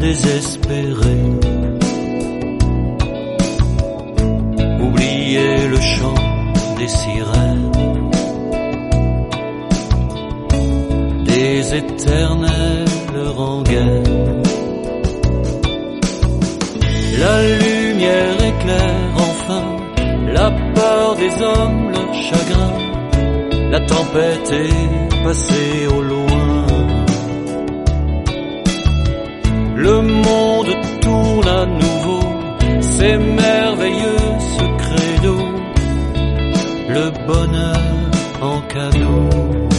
désespéré. Oubliez le chant des sirènes, des éternelles rengaines. La lumière éclaire enfin la part des hommes, leur chagrin. La tempête est passée au loin. Le monde tourne à nouveau, c'est merveilleux ce credo, le bonheur en cadeau.